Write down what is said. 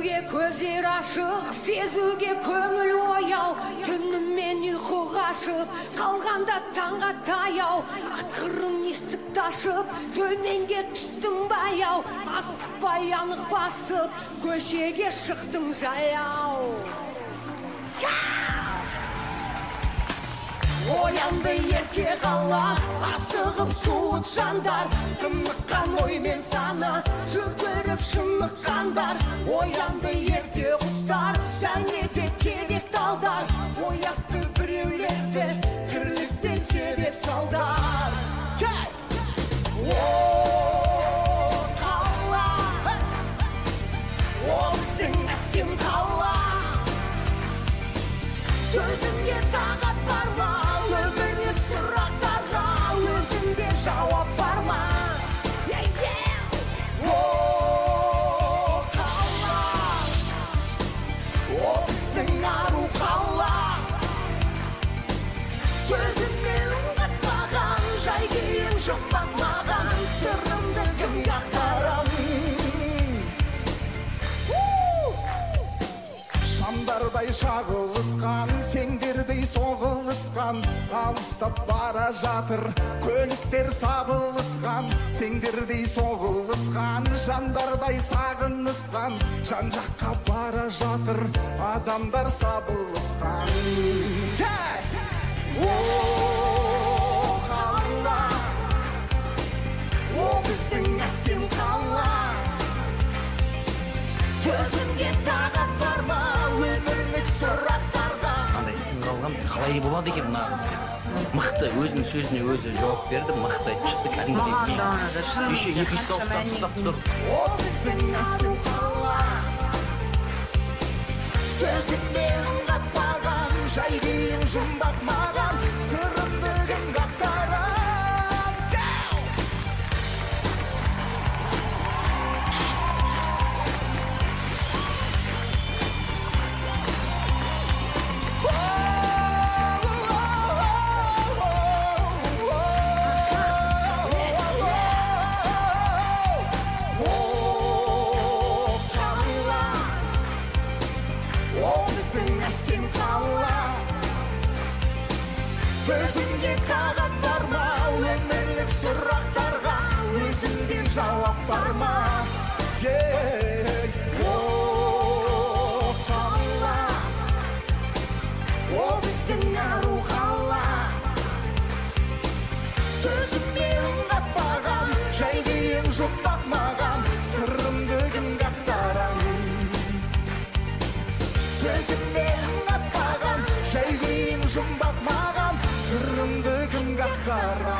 Көруге көздер ашық, сезуге көңіл ояу, түнімен ұйқы қашып, қалғанда таңға таяу, ақырын есікті ашып, төменге түстім баяу, асықпай анық басып, көшеге шықтым жаяу. Оянды ерке қала, асығып суыт жандар, тымыққан оймен саны, жүгіріп шыныққандар. Оянды ерте құстар, және де керек талдар, ояқты біреулерді кірліктен себеп салдар. О, қала, о біздің әсем қала, төзімге тағат бар ма? Өмірлік сұрақтарға өзіңде жауап бар ма? О, қала, о біздің ару қала, сөзіме үн қатпаған, жай күйін жұмбақ маған, сырымды кімге ақтарам? Шамдардай шағылысқан, сеңдердей соғылысқан, алыстап бара жатыр көліктер сабылысқан. Сеңдердей соғылысқан, жандардай сағынысқан, жан жаққа бара жатыр адамдар сабылысқан. О, қала, о біздің әсем қала, көзімге тағат бар ма? Өмірлік сұрақтарға. Қандай сын қалған, қалай болады екен мына қыз? Мықты, өзінің сөзіне өзі жауап берді, мықты шықты, кәдімгідей. Еще екі-үш дауыстан ұстап тұр. О біздің әсем қала, сөзіме үн қатпаған, жай күйін жұмбақ маған, сырымды кімге ақтарам? Өзіңде тағат бар ма? Өмірлік сұрақтарға өзіңде жауап бар ма? О, қала, о біздің ару қала, сөзіме үн қатпаған, жай күйін жұмбақ маған, сырымды кімге ақтарам? Сөзіме үн қатпаған, жай күйін жұмбақ маған, сырымды кімге ақтарам?